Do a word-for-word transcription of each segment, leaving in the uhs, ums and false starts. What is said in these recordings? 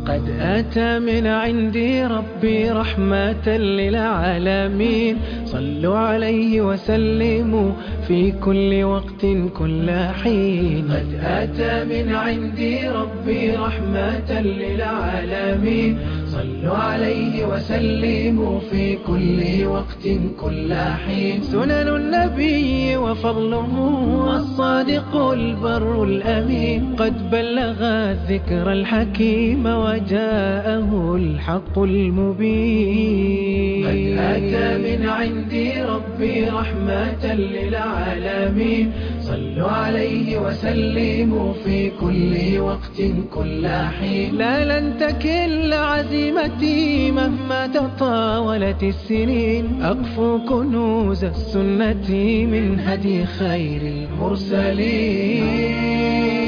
قد أتى من عندي ربي رحمة للعالمين، صلوا عليه وسلموا في كل وقت كل حين. قد أتى من عندي ربي رحمة للعالمين، صلوا عليه وسلموا في كل وقت كل حين. سنن النبي وفضله الصادق البر الأمين، قد بلغ الذكر الحكيم وجاءه الحق المبين. قد أتى من عندي ربي رحمة للعالمين، صلوا عليه وسلموا في كل وقت كل حين. لا لن تكل عزيمتي مهما تطاولت السنين، أقفو كنوز السنة من هدي خير المرسلين.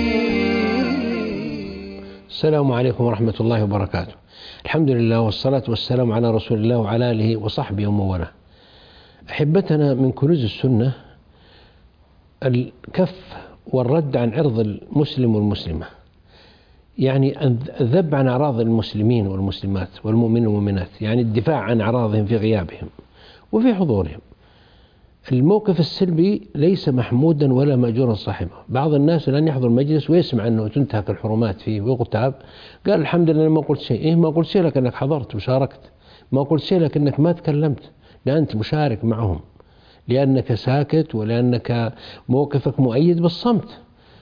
السلام عليكم ورحمة الله وبركاته. الحمد لله والصلاة والسلام على رسول الله وعلى آله وصحبه ومن والاه. أحبتنا، من كنوز السنة الكف والرد عن عرض المسلم والمسلمة، يعني الذب عن أعراض المسلمين والمسلمات والمؤمنين والمؤمنات، يعني الدفاع عن أعراضهم في غيابهم وفي حضورهم. الموقف السلبي ليس محمودا ولا مأجورا صاحبه. بعض الناس لن يحضر المجلس ويسمع أنه تنتهك الحرمات فيه ويغتاب، قال الحمد لله ما قلت شيء. إيه ما قلت شيء لكنك حضرت وشاركت، ما قلت شيء لكنك ما تكلمت، لأنت مشارك معهم، لأنك ساكت ولأنك موقفك مؤيد بالصمت.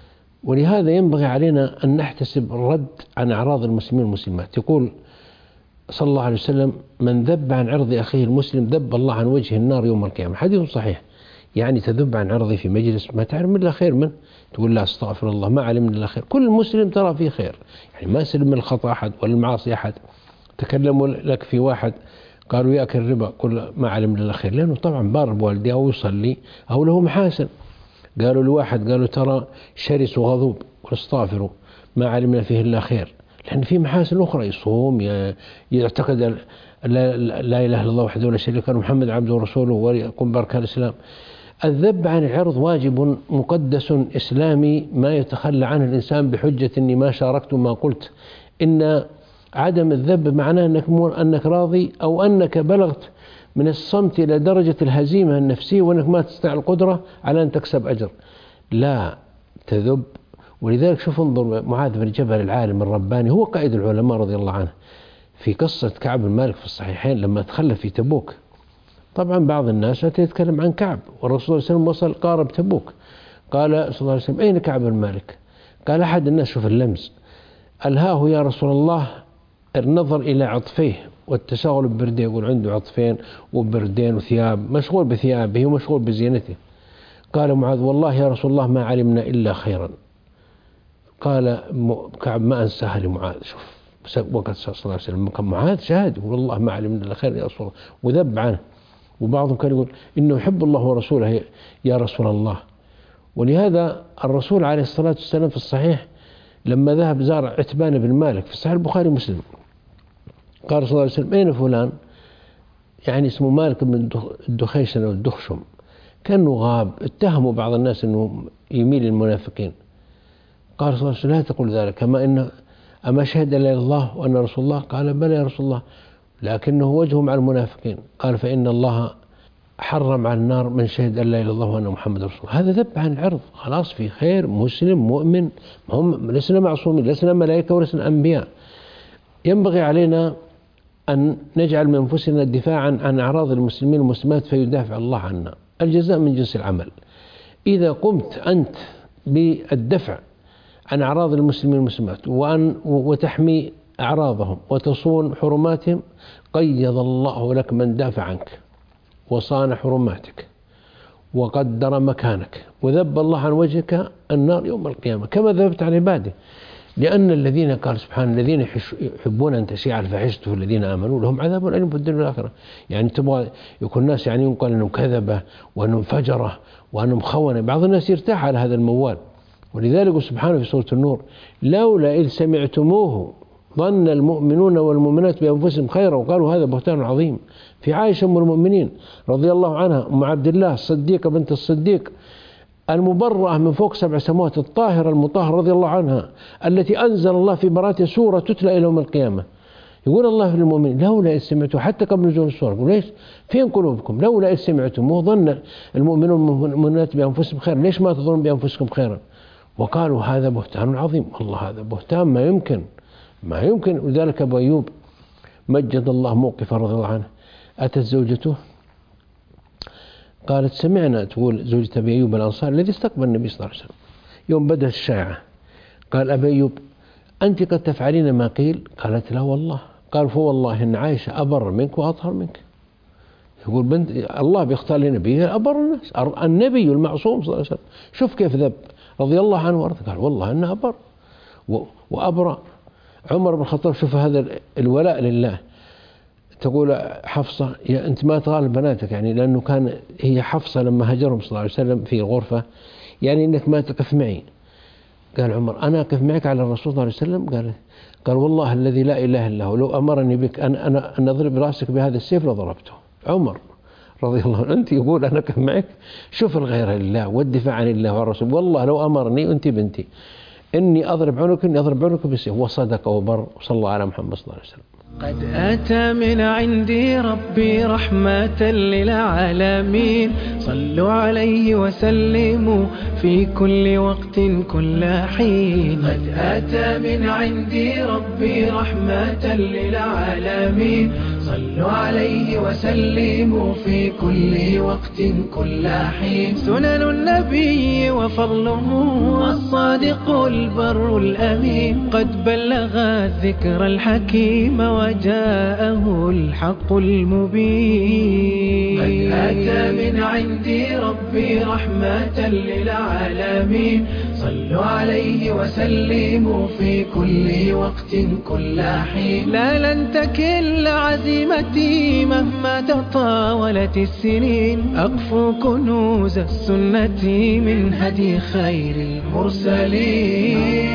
ولهذا ينبغي علينا أن نحتسب الرد عن أعراض المسلمين والمسلمات. يقول صلى الله عليه وسلم: من ذب عن عرض أخيه المسلم ذب الله عن وجه النار يوم القيامة. حديث صحيح. يعني تذب عن عرضي في مجلس ما تعلم إلا خير منه، تقول لا استغفر الله ما علم إلا خير. كل مسلم ترى فيه خير، يعني ما سلم من الخطأ أحد ولا المعاصي أحد. تكلموا لك في واحد قالوا يأكل الربا، قل ما علم إلا خير، لأنه طبعا بار بوالديه أو يصلي أو له محاسن. قالوا لواحد قالوا ترى شرس وغضوب، قل استغفروا ما علمنا فيه إلا خير، لأن في محاسن أخرى، يصوم، يعتقد لا إله إلا الله وحده لا شريك له محمد عبده ورسوله ويقوم بأركان الإسلام. الذب عن العرض واجب مقدس إسلامي ما يتخلى عنه الإنسان بحجة إني ما شاركت ما قلت. إن عدم الذب معناه أنك أنك راضي أو أنك بلغت من الصمت إلى درجة الهزيمة النفسية وأنك ما تستطيع القدرة على أن تكسب أجر. لا تذب. ولذلك شوف انظر معاذ بن جبل العالم الرباني، هو قائد العلماء رضي الله عنه، في قصة كعب بن مالك في الصحيحين لما تخلف في تبوك. طبعا بعض الناس يتكلم عن كعب، والرسول صلى الله عليه وسلم وصل قارب تبوك، قال صلى الله عليه وسلم: أين كعب بن مالك؟ قال أحد الناس، شوف اللمز، ألهاه يا رسول الله النظر إلى عطفيه والتشاغل ببرديه، يقول عنده عطفين وبردين وثياب، مشغول بثيابه ومشغول بزينته. قال معاذ: والله يا رسول الله ما علمنا إلا خيرا. قال كعب: ما أنساها لمعاذ. شوف وقت صلى الله عليه وسلم معاذ شاهد، يقول والله ما علمنا إلا خيرا يا رسول الله، وذب عنه. وبعضهم كان يقول إنه يحب الله ورسوله يا رسول الله. ولهذا الرسول عليه الصلاة والسلام في الصحيح لما ذهب زار عتبان بن مالك في صحيح البخاري ومسلم، قال صلى الله عليه وسلم: أين فلان؟ يعني اسمه مالك بن الدخيشن أو الدخشم، كأنه غاب. اتهموا بعض الناس أنه يميل للمنافقين. قال صلى الله عليه وسلم: لا تقول ذلك، كما إن أما شهد لا إله إلا الله وأن رسول الله؟ قال: بلى يا رسول الله، لكنه وجهه مع المنافقين. قال: فإن الله حرم على النار من شهد أن لا إله إلا الله وأن محمد رسول الله. هذا ذب عن العرض، خلاص في خير، مسلم مؤمن، هم لسنا معصومين، لسنا ملائكة ولسنا أنبياء. ينبغي علينا أن نجعل من أنفسنا دفاعا عن أعراض المسلمين والمسلمات فيدافع الله عنا. الجزاء من جنس العمل. إذا قمت أنت بالدفع عن أعراض المسلمين والمسلمات وأن وتحمي أعراضهم وتصون حرماتهم، قيض الله لك من دافع عنك وصان حرماتك وقدر مكانك، وذب الله عن وجهك النار يوم القيامة كما ذبت عن عباده. لأن الذين قال سبحانه: الذين يحبون أن تشيع الفاحشة في الذين آمنوا لهم عذاب أليم في الدنيا والآخرة. يعني تبغى يكون الناس يعني ينقل أنهم كذبة وأنهم فجرة وأنهم خونة. بعض الناس يرتاح على هذا الموال. ولذلك سبحانه في سورة النور: لولا إذ سمعتموه ظن المؤمنون والمؤمنات بأنفسهم خيرا وقالوا هذا بهتان عظيم. في عائشة أم المؤمنين رضي الله عنها، أم عبد الله الصديقة بنت الصديق، المبرأة من فوق سبع سماوات، الطاهرة المطهرة رضي الله عنها، التي أنزل الله في براءتها سورة تتلى إلى يوم القيامة. يقول الله للمؤمنين لولا إذ سمعتم، حتى قبل نزول السورة يقول ليش فين قلوبكم؟ لولا إذ سمعتم، وظن المؤمنون والمؤمنات بأنفسهم خيرا، ليش ما تظنون بأنفسكم خيرا؟ وقالوا هذا بهتان عظيم. والله هذا بهتان ما يمكن ما يمكن. وذلك أبو أيوب مجد الله موقفه رضي الله عنه، أتت زوجته قالت سمعنا، تقول زوجة أبي أيوب الأنصاري الذي استقبل النبي صلى الله عليه وسلم، يوم بدأت الشائعة قال أبي أيوب أنت قد تفعلين ما قيل؟ قالت لا والله. قال فوالله إن عائشة أبر منك وأطهر منك. يقول بنت الله بيختار لنبيه أبر الناس، النبي المعصوم صلى الله عليه وسلم، شوف كيف ذب رضي الله عنه وارضاه. قال والله إنه أبر وأبرأ. عمر بن الخطاب شوف هذا الولاء لله. تقول حفصة يا أنت ما تغالب بناتك، يعني لأنه كان هي حفصة لما هجرهم صلى الله عليه وسلم في غرفة، يعني إنك ما تقف معي. قال عمر أنا أقف معك على الرسول صلى الله عليه وسلم؟ قال قال والله الذي لا إله إلا هو لو أمرني بك أن أنا أن أضرب رأسك بهذا السيف لضربته. عمر رضي الله عنه أنت يقول أنا أقف معك؟ شوف الغيرة لله والدفاع عن الله والرسول. والله لو أمرني أنت بنتي إني أضرب عنك إني أضرب عنك بالسيف، وصدق وبر، وصلى الله على محمد صلى الله عليه وسلم. قد أتى من عندي ربي رحمة للعالمين، صلوا عليه وسلموا في كل وقت كل حين. قد أتى من عندي ربي رحمة للعالمين، صلوا عليه وسلموا في كل وقت كل حين. سنن النبي وفضله الصادق البر الأمين، قد بلغ الذكر الحكيم وجاءه الحق المبين. قد أتى من عندي ربي رحمة للعالمين، صلوا عليه وسلموا في كل وقت كل حين. لا لن تكل عزيمتي مهما تطاولت السنين، أقفو كنوز السنة من هدي خير المرسلين.